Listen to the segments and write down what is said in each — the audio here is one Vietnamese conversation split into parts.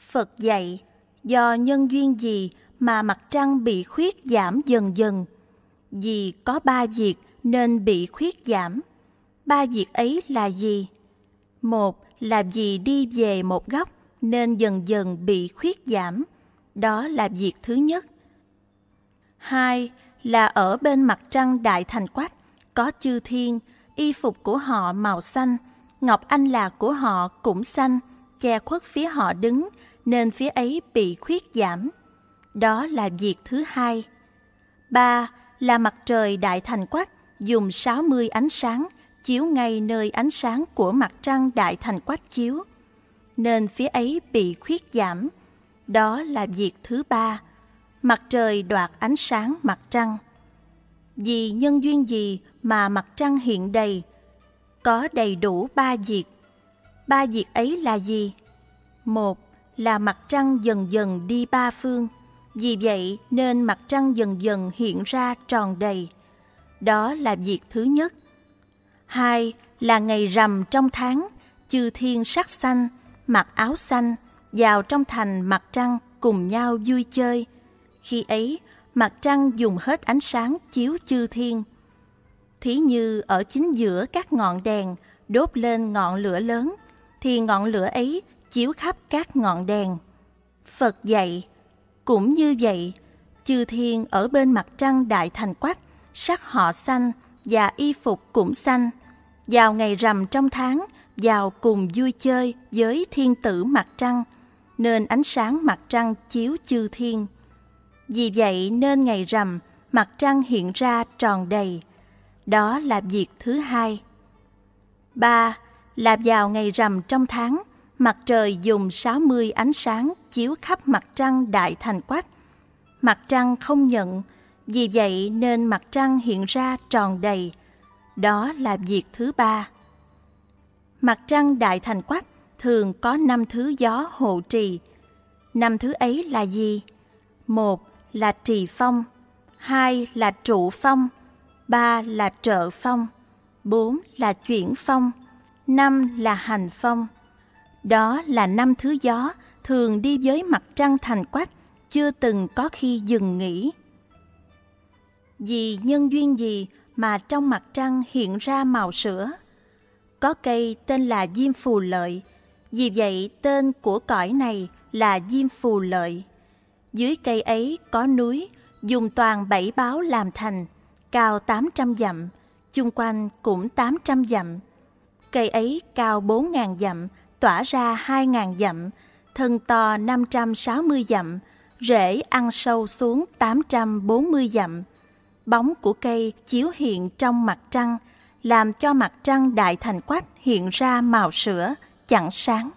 Phật dạy, do nhân duyên gì mà mặt trăng bị khuyết giảm dần dần? Vì có 3 việc nên bị khuyết giảm. 3 việc ấy là gì? 1 là vì đi về một góc nên dần dần bị khuyết giảm. Đó là việc thứ nhất. 2 là ở bên mặt trăng Đại Thành Quách có chư thiên, y phục của họ màu xanh, ngọc anh lạc của họ cũng xanh, che khuất phía họ đứng, nên phía ấy bị khuyết giảm. Đó là việc thứ hai. 3 là mặt trời Đại Thành Quách dùng 60 ánh sáng chiếu ngay nơi ánh sáng của mặt trăng Đại Thành Quách chiếu, nên phía ấy bị khuyết giảm. Đó là việc thứ ba. Mặt trời đoạt ánh sáng mặt trăng. Vì nhân duyên gì mà mặt trăng hiện đầy? Có đầy đủ 3 việc. 3 việc ấy là gì? 1 là mặt trăng dần dần đi 3 phương. Vì vậy nên mặt trăng dần dần hiện ra tròn đầy. Đó là việc thứ nhất. 2 là ngày rằm trong tháng, chư thiên sắc xanh, mặc áo xanh, vào trong thành mặt trăng cùng nhau vui chơi. Khi ấy, mặt trăng dùng hết ánh sáng chiếu chư thiên. Thí như ở chính giữa các ngọn đèn đốt lên ngọn lửa lớn, thì ngọn lửa ấy chiếu khắp các ngọn đèn. Phật dạy, cũng như vậy, chư thiên ở bên mặt trăng Đại Thành Quách, sắc họ xanh và y phục cũng xanh. Vào ngày rằm trong tháng, vào cùng vui chơi với thiên tử mặt trăng, nên ánh sáng mặt trăng chiếu chư thiên. Vì vậy nên ngày rằm, mặt trăng hiện ra tròn đầy. Đó là việc thứ hai. 3 là vào ngày rằm trong tháng, mặt trời dùng 60 ánh sáng chiếu khắp mặt trăng Đại Thành Quách. Mặt trăng không nhận, vì vậy nên mặt trăng hiện ra tròn đầy. Đó là việc thứ ba. Mặt trăng Đại Thành Quách thường có 5 thứ gió hộ trì. 5 thứ ấy là gì? 1 là trì phong, 2 là trụ phong, 3 là trợ phong, 4 là chuyển phong, 5 là hành phong. Đó là 5 thứ gió thường đi với mặt trăng Thành Quách, chưa từng có khi dừng nghỉ. Vì nhân duyên gì mà trong mặt trăng hiện ra màu sữa? Có cây tên là diêm phù lợi, vì vậy tên của cõi này là diêm phù lợi. Dưới cây ấy có núi, dùng toàn 7 báo làm thành, cao 800 dặm, chung quanh cũng 800 dặm. Cây ấy cao 4.000 dặm, tỏa ra 2.000 dặm, thân to 560 dặm, rễ ăn sâu xuống 840 dặm. Bóng của cây chiếu hiện trong mặt trăng, làm cho mặt trăng Đại Thành Quách hiện ra màu sữa, chẳng sáng.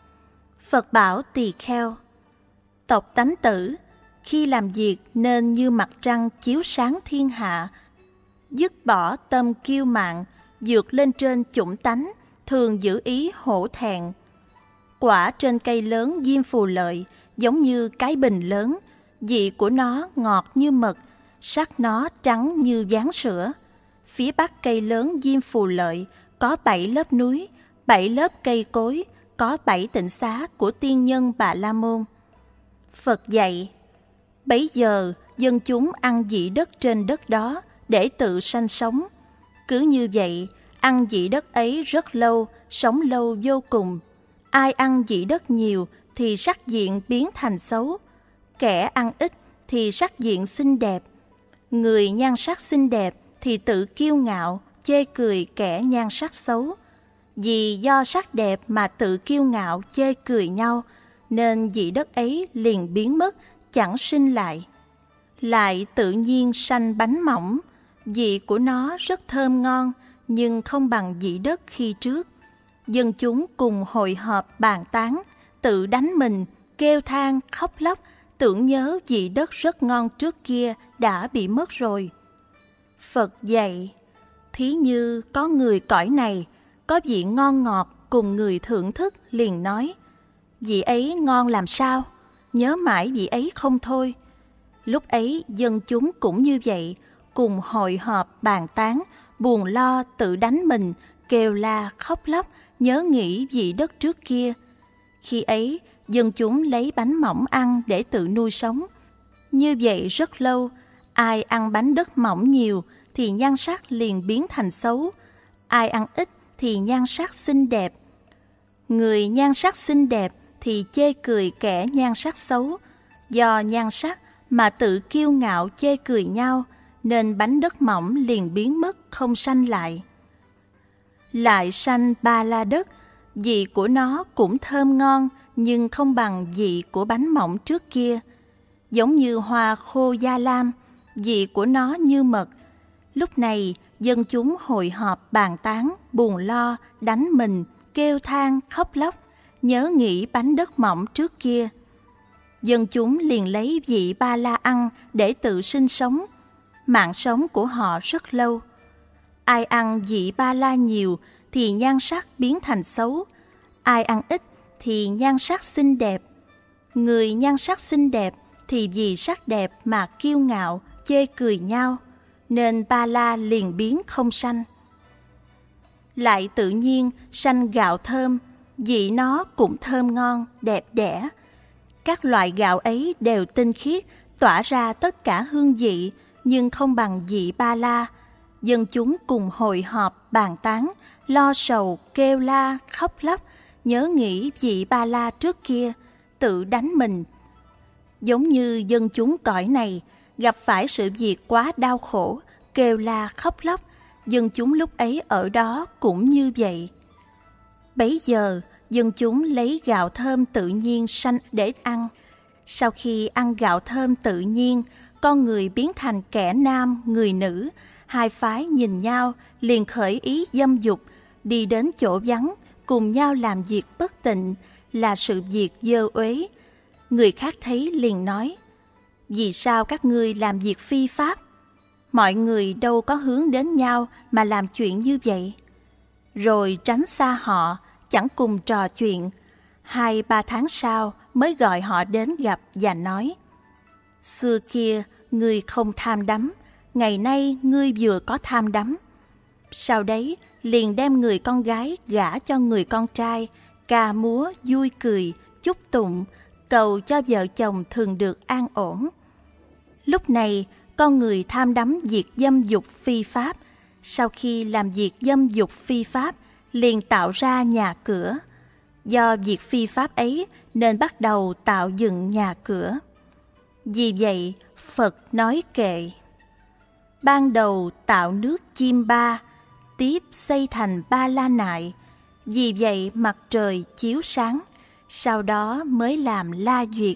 Phật bảo tỳ kheo, tộc tánh tử, khi làm việc nên như mặt trăng chiếu sáng thiên hạ, dứt bỏ tâm kiêu mạn, vượt lên trên chủng tánh, thường giữ ý hổ thẹn. Quả trên cây lớn diêm phù lợi giống như cái bình lớn, vị của nó ngọt như mật, sắc nó trắng như ván sữa. Phía bắc cây lớn diêm phù lợi có 7 lớp núi, 7 lớp cây cối, có 7 tịnh xá của tiên nhân Bà La Môn. Phật dạy, bấy giờ dân chúng ăn dĩ đất trên đất đó để tự sanh sống. Cứ như vậy, ăn dĩ đất ấy rất lâu, sống lâu vô cùng. Ai ăn dĩ đất nhiều thì sắc diện biến thành xấu, kẻ ăn ít thì sắc diện xinh đẹp. Người nhan sắc xinh đẹp thì tự kiêu ngạo, chê cười kẻ nhan sắc xấu. Vì do sắc đẹp mà tự kiêu ngạo chê cười nhau, nên dĩ đất ấy liền biến mất, chẳng sinh lại. Lại tự nhiên sanh bánh mỏng, vị của nó rất thơm ngon, nhưng không bằng dĩ đất khi trước. Dân chúng cùng hội họp bàn tán, tự đánh mình, kêu than, khóc lóc, tưởng nhớ vị đất rất ngon trước kia đã bị mất rồi. Phật dạy, thí như có người cõi này, có vị ngon ngọt cùng người thưởng thức liền nói, vị ấy ngon làm sao, nhớ mãi vị ấy không thôi. Lúc ấy dân chúng cũng như vậy, cùng hội họp bàn tán, buồn lo tự đánh mình, kêu la khóc lóc, nhớ nghĩ vị đất trước kia. Khi ấy dân chúng lấy bánh mỏng ăn để tự nuôi sống. Như vậy rất lâu, ai ăn bánh đất mỏng nhiều thì nhan sắc liền biến thành xấu, ai ăn ít thì nhan sắc xinh đẹp. Người nhan sắc xinh đẹp thì chê cười kẻ nhan sắc xấu, do nhan sắc mà tự kiêu ngạo chê cười nhau, nên bánh đất mỏng liền biến mất không sanh lại. Lại sanh ba la đất, vị của nó cũng thơm ngon nhưng không bằng vị của bánh mỏng trước kia. Giống như hoa khô gia lam, vị của nó như mật. Lúc này dân chúng hội họp bàn tán, buồn lo, đánh mình, kêu than, khóc lóc, nhớ nghĩ bánh đất mỏng trước kia. Dân chúng liền lấy vị ba la ăn để tự sinh sống. Mạng sống của họ rất lâu. Ai ăn vị ba la nhiều thì nhan sắc biến thành xấu, ai ăn ít thì nhan sắc xinh đẹp. Người nhan sắc xinh đẹp thì vì sắc đẹp mà kiêu ngạo, chê cười nhau, nên ba la liền biến không sanh. Lại tự nhiên sanh gạo thơm, vị nó cũng thơm ngon, đẹp đẽ. Các loại gạo ấy đều tinh khiết, tỏa ra tất cả hương vị, nhưng không bằng vị ba la. Dân chúng cùng hội họp bàn tán, lo sầu, kêu la, khóc lóc, nhớ nghĩ vị ba la trước kia, tự đánh mình. Giống như dân chúng cõi này gặp phải sự việc quá đau khổ, kêu la khóc lóc, dân chúng lúc ấy ở đó cũng như vậy. Bấy giờ dân chúng lấy gạo thơm tự nhiên sanh để ăn. Sau khi ăn gạo thơm tự nhiên, con người biến thành kẻ nam, người nữ. Hai phái nhìn nhau liền khởi ý dâm dục, đi đến chỗ vắng, cùng nhau làm việc bất tịnh, là sự việc dơ uế. Người khác thấy liền nói: vì sao các ngươi làm việc phi pháp? Mọi người đâu có hướng đến nhau mà làm chuyện như vậy. Rồi tránh xa họ, chẳng cùng trò chuyện. 2-3 tháng sau mới gọi họ đến gặp và nói: xưa kia ngươi không tham đắm, ngày nay ngươi vừa có tham đắm. Sau đấy liền đem người con gái gả cho người con trai, ca múa vui cười, chúc tụng, cầu cho vợ chồng thường được an ổn. Lúc này con người tham đắm việc dâm dục phi pháp, sau khi làm việc dâm dục phi pháp liền tạo ra nhà cửa. Do việc phi pháp ấy nên bắt đầu tạo dựng nhà cửa. Vì vậy Phật nói kệ: ban đầu tạo nước chim ba, tiếp xây thành ba la nại. Vì vậy mặt trời chiếu sáng, sau đó mới làm la duyệt.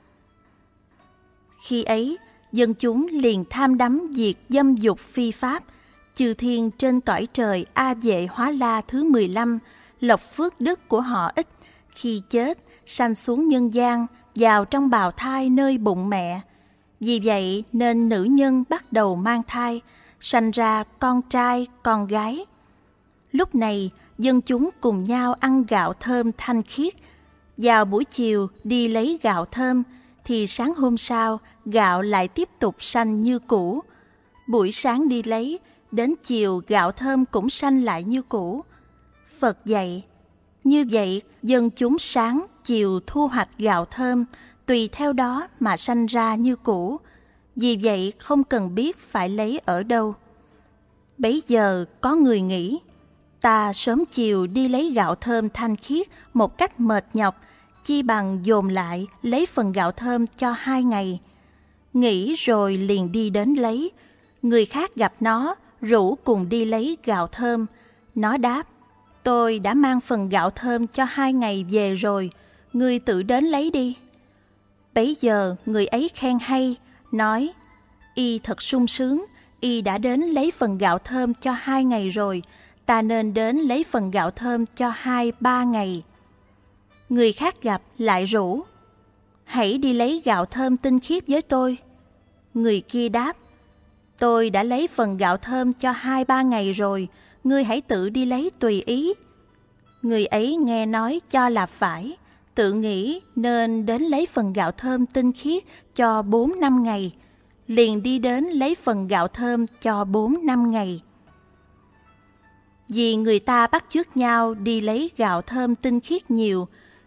Khi ấy dân chúng liền tham đắm việc dâm dục phi pháp. Chư thiên trên cõi trời A Vệ Hóa La thứ 15, lộc phước đức của họ ít, khi chết sanh xuống nhân gian, vào trong bào thai nơi bụng mẹ. Vì vậy nên nữ nhân bắt đầu mang thai, sanh ra con trai, con gái. Lúc này dân chúng cùng nhau ăn gạo thơm thanh khiết. Vào buổi chiều đi lấy gạo thơm, thì sáng hôm sau gạo lại tiếp tục sanh như cũ. Buổi sáng đi lấy, đến chiều gạo thơm cũng sanh lại như cũ. Phật dạy: như vậy dân chúng sáng, chiều thu hoạch gạo thơm, tùy theo đó mà sanh ra như cũ. Vì vậy không cần biết phải lấy ở đâu. Bấy giờ có người nghĩ: ta sớm chiều đi lấy gạo thơm thanh khiết một cách mệt nhọc, chi bằng dồn lại lấy phần gạo thơm cho 2 ngày. Nghĩ rồi liền đi đến lấy. Người khác gặp nó, rủ cùng đi lấy gạo thơm. Nó đáp: tôi đã mang phần gạo thơm cho 2 ngày về rồi, ngươi tự đến lấy đi. Bấy giờ người ấy khen hay, nói: y thật sung sướng, y đã đến lấy phần gạo thơm cho 2 ngày rồi, ta nên đến lấy phần gạo thơm cho 2-3 ngày. Người khác gặp lại rủ: hãy đi lấy gạo thơm tinh khiết với tôi. Người kia đáp: tôi đã lấy phần gạo thơm cho 2-3 ngày rồi, ngươi hãy tự đi lấy tùy ý. Người ấy nghe nói cho là phải, tự nghĩ nên đến lấy phần gạo thơm tinh khiết cho 4-5 ngày, liền đi đến lấy phần gạo thơm cho 4-5 ngày. Vì người ta bắt chước nhau đi lấy gạo thơm tinh khiết nhiều,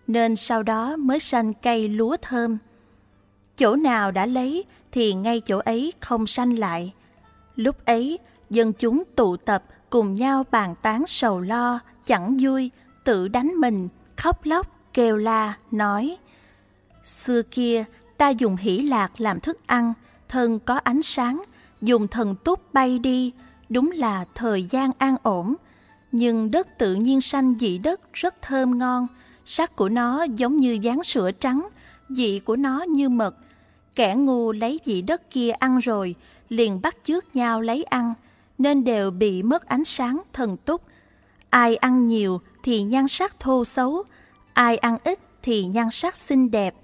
nên sau đó mới sanh cây lúa thơm. Chỗ nào đã lấy thì ngay chỗ ấy không sanh lại. Lúc ấy, dân chúng tụ tập cùng nhau bàn tán sầu lo, chẳng vui, tự đánh mình, khóc lóc, kêu la, nói: xưa kia, ta dùng hỷ lạc làm thức ăn, thân có ánh sáng, dùng thần túc bay đi, đúng là thời gian an ổn. Nhưng đất tự nhiên sanh dị đất rất thơm ngon, sắc của nó giống như ván sữa trắng, vị của nó như mật. Kẻ ngu lấy vị đất kia ăn rồi, liền bắt chước nhau lấy ăn, nên đều bị mất ánh sáng thần túc. Ai ăn nhiều thì nhan sắc thô xấu, ai ăn ít thì nhan sắc xinh đẹp.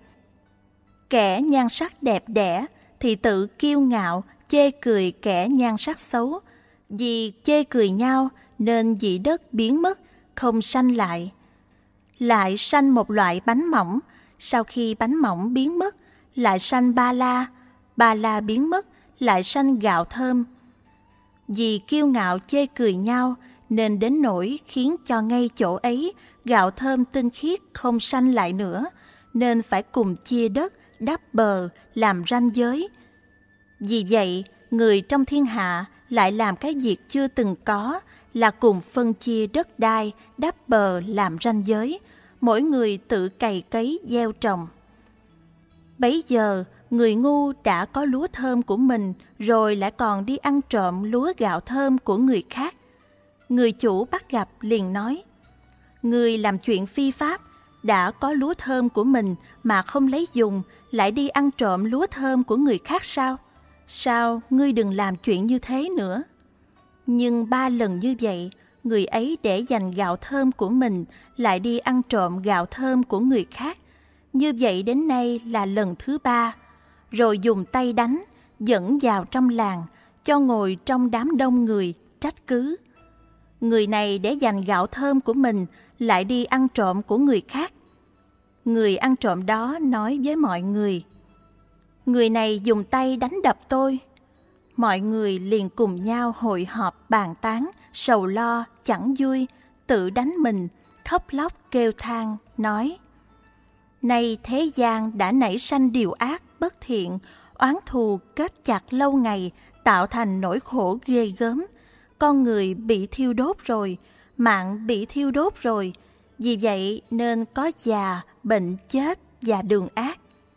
Kẻ nhan sắc đẹp đẽ thì tự kiêu ngạo, chê cười kẻ nhan sắc xấu. Vì chê cười nhau nên vị đất biến mất, không sanh lại. Lại sanh một loại bánh mỏng, sau khi bánh mỏng biến mất, lại sanh ba la biến mất, lại sanh gạo thơm. Vì kiêu ngạo chê cười nhau nên đến nỗi khiến cho ngay chỗ ấy gạo thơm tinh khiết không sanh lại nữa, nên phải cùng chia đất, đắp bờ, làm ranh giới. Vì vậy, người trong thiên hạ lại làm cái việc chưa từng có, là cùng phân chia đất đai, đắp bờ, làm ranh giới, mỗi người tự cày cấy gieo trồng. Bấy giờ, người ngu đã có lúa thơm của mình, rồi lại còn đi ăn trộm lúa gạo thơm của người khác. Người chủ bắt gặp liền nói: người làm chuyện phi pháp, đã có lúa thơm của mình mà không lấy dùng, lại đi ăn trộm lúa thơm của người khác sao? Sao ngươi đừng làm chuyện như thế nữa? Nhưng 3 lần như vậy, người ấy để dành gạo thơm của mình, lại đi ăn trộm gạo thơm của người khác. Như vậy đến nay là lần thứ 3, rồi dùng tay đánh, dẫn vào trong làng, cho ngồi trong đám đông người, trách cứ. Người này để dành gạo thơm của mình, lại đi ăn trộm của người khác. Người ăn trộm đó nói với mọi người: người này dùng tay đánh đập tôi. Mọi người liền cùng nhau hội họp bàn tán, sầu lo, chẳng vui, tự đánh mình, khóc lóc kêu than, nói: nay thế gian đã nảy sanh điều ác, bất thiện, oán thù kết chặt lâu ngày, tạo thành nỗi khổ ghê gớm. Con người bị thiêu đốt rồi, mạng bị thiêu đốt rồi, vì vậy nên có già, bệnh, chết và đường ác.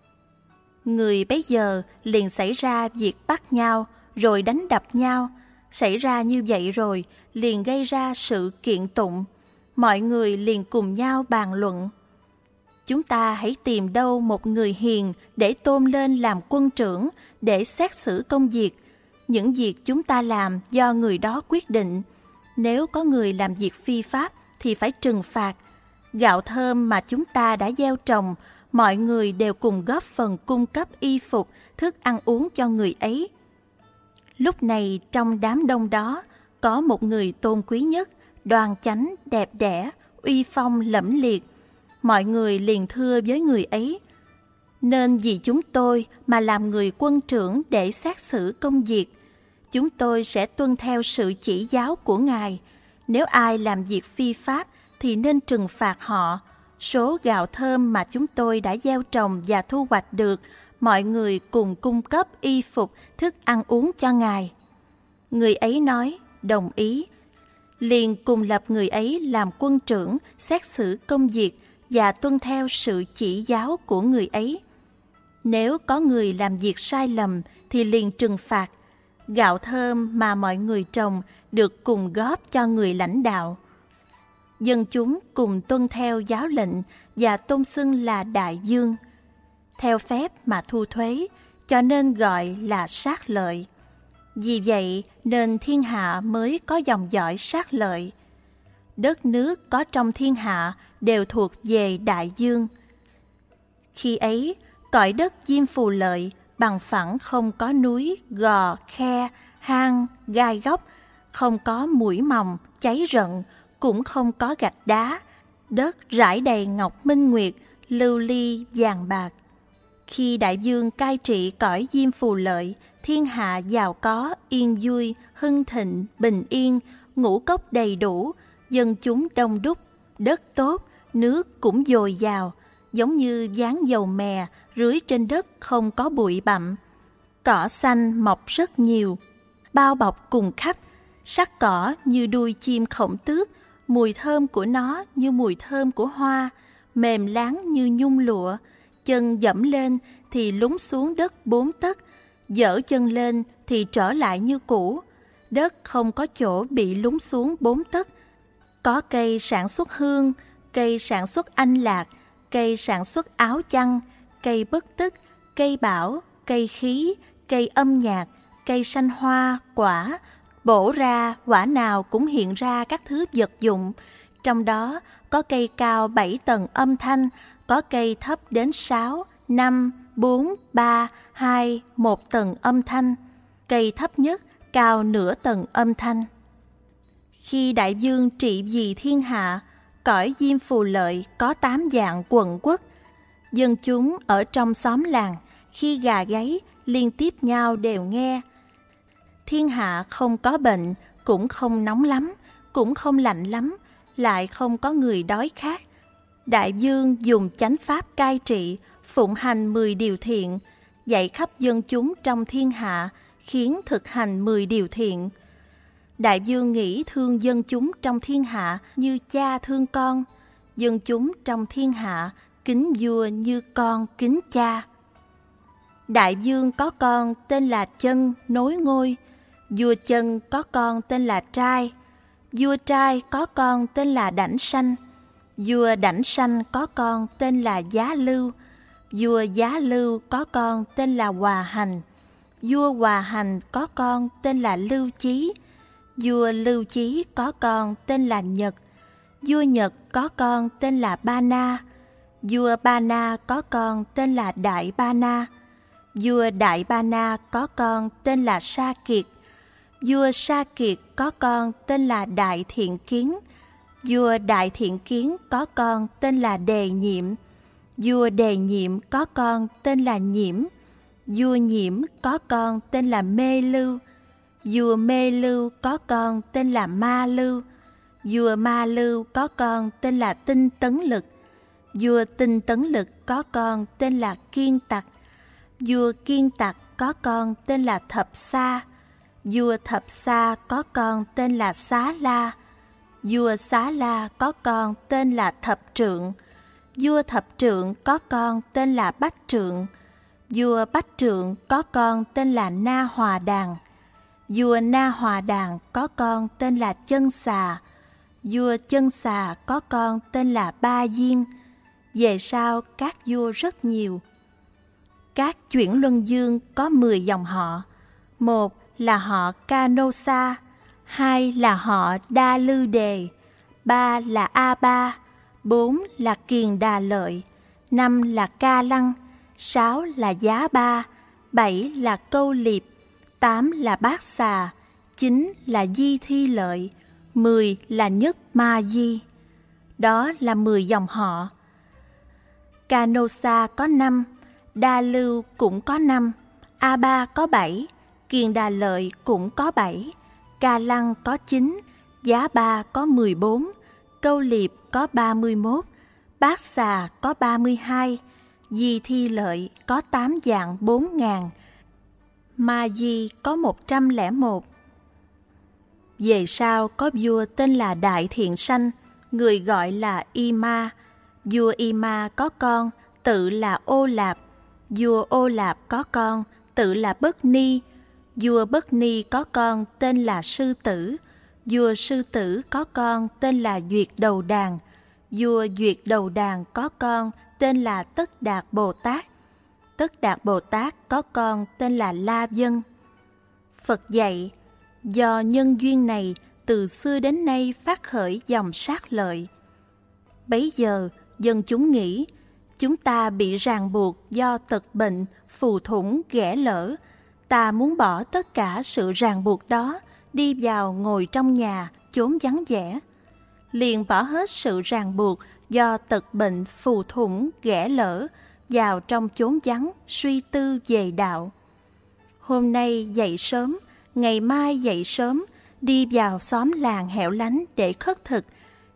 Người bấy giờ liền xảy ra việc bắt nhau, rồi đánh đập nhau. Xảy ra như vậy rồi, liền gây ra sự kiện tụng. Mọi người liền cùng nhau bàn luận: chúng ta hãy tìm đâu một người hiền để tôn lên làm quân trưởng, để xét xử công việc. Những việc chúng ta làm do người đó quyết định. Nếu có người làm việc phi pháp thì phải trừng phạt. Gạo thơm mà chúng ta đã gieo trồng, mọi người đều cùng góp phần cung cấp y phục, thức ăn uống cho người ấy. Lúc này trong đám đông đó, có một người tôn quý nhất, đoan chánh, đẹp đẽ, uy phong lẫm liệt. Mọi người liền thưa với người ấy: nên vì chúng tôi mà làm người quân trưởng để xét xử công việc. Chúng tôi sẽ tuân theo sự chỉ giáo của Ngài. Nếu ai làm việc phi pháp thì nên trừng phạt họ. Số gạo thơm mà chúng tôi đã gieo trồng và thu hoạch được, mọi người cùng cung cấp y phục, thức ăn uống cho Ngài. Người ấy nói: đồng ý. Liền cùng lập người ấy làm quân trưởng, xét xử công việc và tuân theo sự chỉ giáo của người ấy. Nếu có người làm việc sai lầm thì liền trừng phạt. Gạo thơm mà mọi người trồng được cùng góp cho người lãnh đạo. Dân chúng cùng tuân theo giáo lệnh và tôn xưng là đại dương. Theo phép mà thu thuế, cho nên gọi là sát lợi. Vì vậy nên thiên hạ mới có dòng dõi sát lợi. Đất nước có trong thiên hạ đều thuộc về đại dương. Khi ấy, cõi đất Diêm Phù Lợi bằng phẳng, không có núi, gò, khe, hang, gai góc, không có mũi mòng, cháy rận, cũng không có gạch đá. Đất rải đầy ngọc minh nguyệt, lưu ly, vàng bạc. Khi đại dương cai trị cõi Diêm Phù Lợi, thiên hạ giàu có, yên vui, hưng thịnh, bình yên, ngũ cốc đầy đủ, dân chúng đông đúc, đất tốt, nước cũng dồi dào, giống như dáng dầu mè rưới trên đất không có bụi bặm. Cỏ xanh mọc rất nhiều, bao bọc cùng khắp, sắc cỏ như đuôi chim khổng tước, mùi thơm của nó như mùi thơm của hoa, mềm láng như nhung lụa, chân dẫm lên thì lún xuống đất 4 tấc, dở chân lên thì trở lại như cũ, đất không có chỗ bị lún xuống 4 tấc. Có cây sản xuất hương, cây sản xuất anh lạc, cây sản xuất áo chăn, cây bất tức, cây bảo, cây khí, cây âm nhạc, cây sanh hoa, quả, bổ ra quả nào cũng hiện ra các thứ vật dụng. Trong đó có cây cao 7 tầng âm thanh, có cây thấp đến 6, 5, 4, 3, 2, 1 tầng âm thanh. Cây thấp nhất cao nửa tầng âm thanh. Khi đại vương trị vì thiên hạ, cõi Diêm Phù Lợi có 8 dạng quận quốc. Dân chúng ở trong xóm làng khi gà gáy liên tiếp nhau đều nghe. Thiên hạ không có bệnh, cũng không nóng lắm, cũng không lạnh lắm, lại không có người đói khát. Đại vương dùng chánh pháp cai trị, phụng hành 10 điều thiện, dạy khắp dân chúng trong thiên hạ, khiến thực hành 10 điều thiện. Đại vương nghĩ thương dân chúng trong thiên hạ như cha thương con, dân chúng trong thiên hạ kính vua như con kính cha. Đại vương có con tên là Chân nối ngôi, vua Chân có con tên là Trai, vua Trai có con tên là Đảnh Sanh, vua Đảnh Sanh có con tên là Giá Lưu, vua Giá Lưu có con tên là Hòa Hành, vua Hòa Hành có con tên là Lưu Chí, vua Lưu Chí có con tên là Nhật, vua Nhật có con tên là Ba Na, vua Ba Na có con tên là Đại Ba Na, vua Đại Ba Na có con tên là Sa Kiệt, vua Sa Kiệt có con tên là Đại Thiện Kiến, vua Đại Thiện Kiến có con tên là Đề Nhiệm, vua Đề Nhiệm có con tên là Nhiễm, vua Nhiễm có con tên là Mê Lưu, vua Mê Lưu có con tên là Ma Lưu, vua Ma Lưu có con tên là Tinh Tấn Lực, vua Tinh Tấn Lực có con tên là Kiên Tặc, vua Kiên Tặc có con tên là Thập Sa, vua Thập Sa có con tên là Xá La, vua Xá La có con tên là Thập Trượng, vua Thập Trượng có con tên là Bách Trượng, vua Bách Trượng có con tên là Na Hòa Đàn, vua Na Hòa Đàn có con tên là Chân Xà, vua Chân Xà có con tên là Ba Diên. Về sau các vua rất nhiều. Các chuyển luân dương có 10 dòng họ. 1 là họ Canosa, 2 là họ Đa Lư Đề, 3 là A Ba, 4 là Kiền Đà Lợi, 5 là Ca Lăng, 6 là Giá Ba, 7 là Câu Liệp, 8 là Bát Xà, 9 là Di Thi Lợi, 10 là Nhất Ma Di. Đó là 10 dòng họ. Canosa có 5, Đa Lưu cũng có 5, A Ba có 7, Kiền Đà Lợi cũng có 7, Ca Lăng có 9, Giá Ba có 14, Câu Liệp có 31, Bát Xà có 32, Di Thi Lợi có 8 dạng 4.000, Ma Di có 101. Về sau có vua tên là Đại Thiện Sanh, người gọi là Y Ma. Vua Y Ma có con tự là Ô Lạp, vua Ô Lạp có con tự là Bất Ni, vua Bất Ni có con tên là Sư Tử, vua Sư Tử có con tên là Duyệt Đầu Đàn, vua Duyệt Đầu Đàn có con tên là Tất Đạt Bồ Tát, Tất Đạt Bồ Tát có con tên là La Vân. Phật dạy, do nhân duyên này từ xưa đến nay phát khởi dòng sát lợi. Bấy giờ dân chúng nghĩ chúng ta bị ràng buộc do tật bệnh, phù thủng, ghẻ lỡ. Ta muốn bỏ tất cả sự ràng buộc đó, đi vào ngồi trong nhà, chốn vắng vẻ. Liền bỏ hết sự ràng buộc do tật bệnh, phù thủng, ghẻ lỡ, vào trong chốn vắng, suy tư về đạo. Hôm nay dậy sớm, ngày mai dậy sớm, đi vào xóm làng hẻo lánh để khất thực.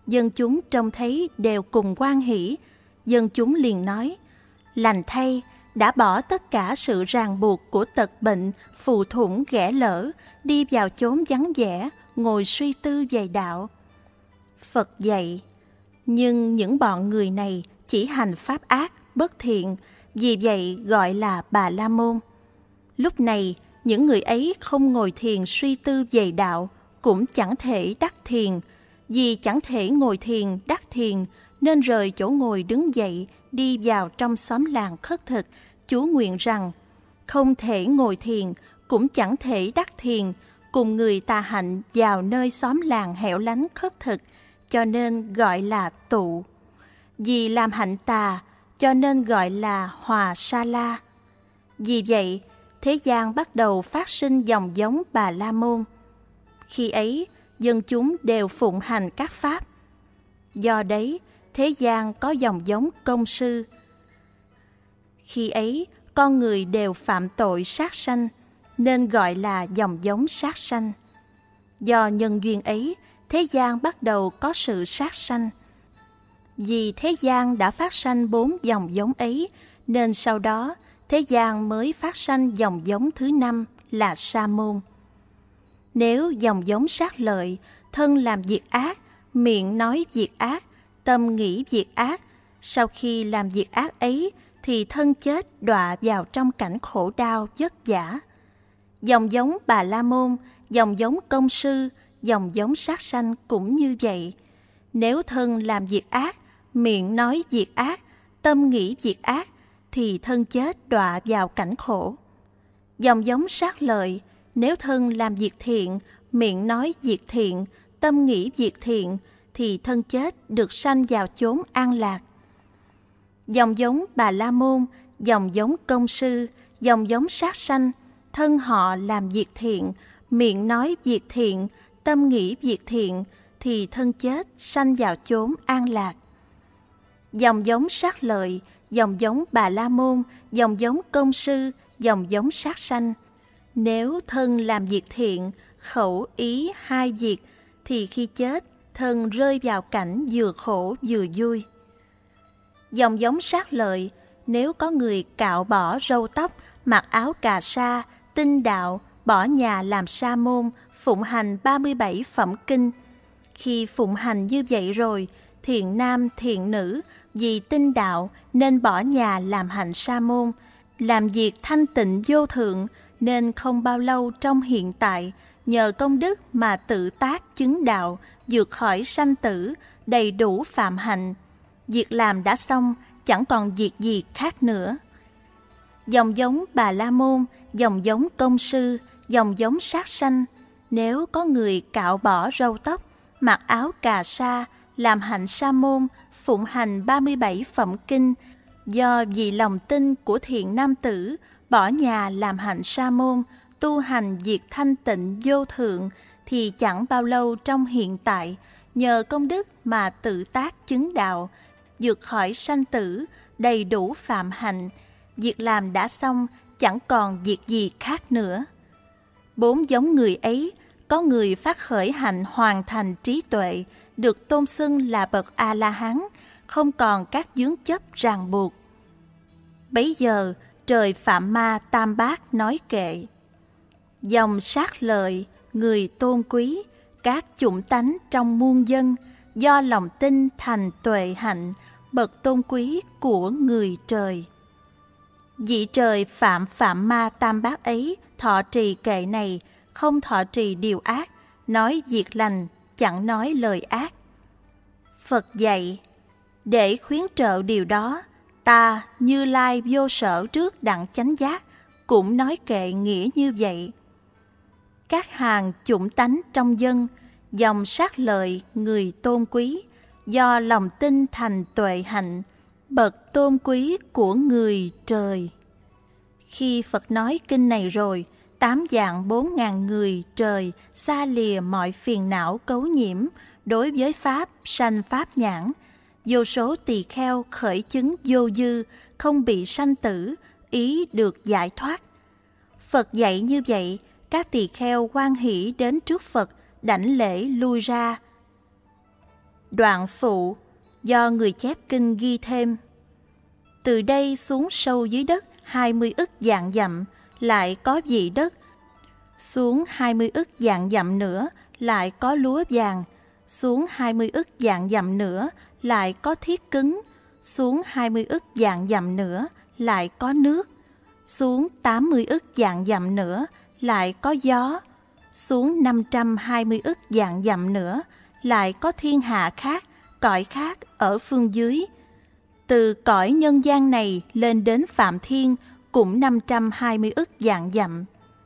Dân chúng trông thấy đều cùng hoan hỉ. Dân chúng liền nói: lành thay, đã bỏ tất cả sự ràng buộc của tật bệnh, phù thủng ghẻ lỡ, đi vào chốn vắng vẻ, ngồi suy tư về đạo. Phật dạy: nhưng những bọn người này chỉ hành pháp ác, bất thiện, vì vậy gọi là Bà La Môn. Lúc này, những người ấy không ngồi thiền suy tư về đạo, cũng chẳng thể đắc thiền. Vì chẳng thể ngồi thiền, đắc thiền, nên rời chỗ ngồi đứng dậy, đi vào trong xóm làng khất thực, chú nguyện rằng: không thể ngồi thiền, cũng chẳng thể đắc thiền, cùng người tà hạnh vào nơi xóm làng hẻo lánh khất thực, cho nên gọi là tụ. Vì làm hạnh tà, cho nên gọi là Hòa Sa La. Vì vậy, thế gian bắt đầu phát sinh dòng giống Bà La Môn. Khi ấy, dân chúng đều phụng hành các pháp. Do đấy, thế gian có dòng giống Công Sư. Khi ấy, con người đều phạm tội sát sanh, nên gọi là dòng giống sát sanh. Do nhân duyên ấy, thế gian bắt đầu có sự sát sanh. Vì thế gian đã phát sanh 4 dòng giống ấy, nên sau đó thế gian mới phát sanh dòng giống thứ 5 là Sa Môn. Nếu dòng giống sát lợi, thân làm việc ác, miệng nói việc ác, tâm nghĩ việc ác, sau khi làm việc ác ấy thì thân chết đọa vào trong cảnh khổ đau vất vả. Dòng giống Bà La Môn, dòng giống Công Sư, dòng giống sát sanh cũng như vậy. Nếu thân làm việc ác, miệng nói việc ác, tâm nghĩ việc ác, thì thân chết đọa vào cảnh khổ. Dòng giống sát lợi, nếu thân làm việc thiện, miệng nói việc thiện, tâm nghĩ việc thiện, thì thân chết được sanh vào chốn an lạc. Dòng giống Bà La Môn, dòng giống Công Sư, dòng giống sát sanh, thân họ làm việc thiện, miệng nói việc thiện, tâm nghĩ việc thiện, thì thân chết sanh vào chốn an lạc. Dòng giống sát lợi, dòng giống Bà La Môn, dòng giống Công Sư, dòng giống sát sanh, nếu thân làm việc thiện, khẩu ý hai việc, thì khi chết, thân rơi vào cảnh vừa khổ vừa vui. Dòng giống sát lợi, nếu có người cạo bỏ râu tóc, mặc áo cà sa, tinh đạo, bỏ nhà làm sa môn, phụng hành 37 phẩm kinh. Khi phụng hành như vậy rồi, thiện nam thiện nữ, vì tinh đạo nên bỏ nhà làm hạnh sa môn, làm việc thanh tịnh vô thượng, nên không bao lâu trong hiện tại, nhờ công đức mà tự tác chứng đạo, vượt khỏi sanh tử, đầy đủ phạm hạnh. Việc làm đã xong, chẳng còn việc gì khác nữa. Dòng giống Bà La Môn, dòng giống Công Sư, dòng giống sát sanh, nếu có người cạo bỏ râu tóc, mặc áo cà sa, làm hạnh sa môn, phụng hành 37 phẩm kinh, do vì lòng tin của thiện nam tử, bỏ nhà làm hạnh sa môn, tu hành việc thanh tịnh vô thượng, thì chẳng bao lâu trong hiện tại, nhờ công đức mà tự tác chứng đạo, vượt khỏi sanh tử, đầy đủ phạm hạnh. Việc làm đã xong, chẳng còn việc gì khác nữa. 4 giống người ấy, có người phát khởi hạnh hoàn thành trí tuệ, được tôn xưng là bậc A-la-hán, không còn các vướng chấp ràng buộc. Bấy giờ, trời Phạm Ma Tam Bát nói kệ: dòng sát lợi, người tôn quý, các chủng tánh trong muôn dân, do lòng tin thành tuệ hạnh, bậc tôn quý của người trời. Vị trời Phạm Ma Tam Bát ấy thọ trì kệ này, không thọ trì điều ác, nói việc lành, chẳng nói lời ác. Phật dạy: để khuyến trợ điều đó, ta Như Lai vô sở trước đặng chánh giác, cũng nói kệ nghĩa như vậy. Các hàng chủng tánh trong dân, dòng sát lợi, người tôn quý, do lòng tin thành tuệ hạnh, bậc tôn quý của người trời. Khi Phật nói kinh này rồi, 8 vạn 4.000 người trời xa lìa mọi phiền não cấu nhiễm, đối với Pháp sanh Pháp nhãn. Vô số tỳ kheo khởi chứng vô dư, không bị sanh tử, ý được giải thoát. Phật dạy như vậy, các tỳ kheo hoan hỷ đến trước Phật, đảnh lễ lui ra. Đoạn phụ do người chép kinh ghi thêm: từ đây xuống sâu dưới đất 20 ức vạn dặm lại có vị đất, xuống 20 ức vạn dặm nữa lại có lúa vàng, xuống 20 ức vạn dặm nữa lại có thiết cứng, xuống 20 ức vạn dặm nữa lại có nước, xuống 80 ức vạn dặm nữa lại có gió, xuống 520 ức vạn dặm nữa lại có thiên hạ khác, cõi khác ở phương dưới. Từ cõi nhân gian này lên đến Phạm Thiên cũng 520 ức vạn dặm.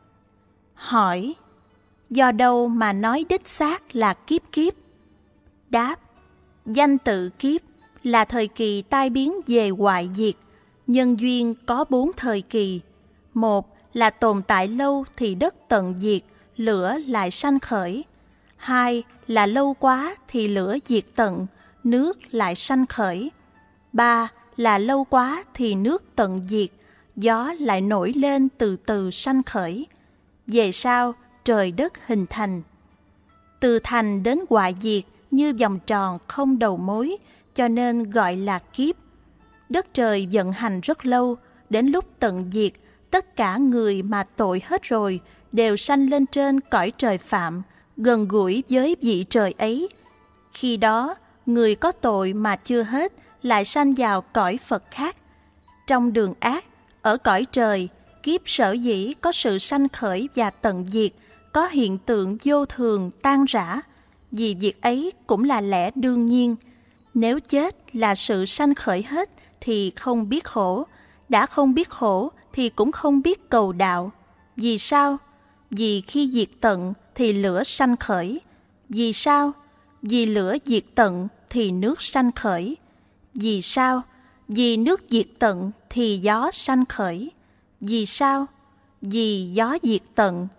Hỏi: do đâu mà nói đích xác là kiếp kiếp? Đáp: danh tự kiếp là thời kỳ tai biến về hoại diệt. Nhân duyên có 4 thời kỳ. Một là tồn tại lâu thì đất tận diệt, lửa lại sanh khởi. 2 là lâu quá thì lửa diệt tận, nước lại sanh khởi. 3 là lâu quá thì nước tận diệt, gió lại nổi lên từ từ sanh khởi. Về sau, trời đất hình thành. Từ thành đến hoại diệt như vòng tròn không đầu mối, cho nên gọi là kiếp. Đất trời vận hành rất lâu, đến lúc tận diệt, tất cả người mà tội hết rồi đều sanh lên trên cõi trời Phạm, gần gũi với vị trời ấy. Khi đó, người có tội mà chưa hết lại sanh vào cõi Phật khác. Trong đường ác, ở cõi trời, kiếp sở dĩ có sự sanh khởi và tận diệt, có hiện tượng vô thường tan rã, vì việc ấy cũng là lẽ đương nhiên. Nếu chết là sự sanh khởi hết thì không biết khổ, đã không biết khổ thì cũng không biết cầu đạo. Vì sao? Vì khi diệt tận thì lửa sanh khởi. Vì sao? Vì lửa diệt tận thì nước sanh khởi. Vì sao? Vì nước diệt tận thì gió sanh khởi. Vì sao? Vì gió diệt tận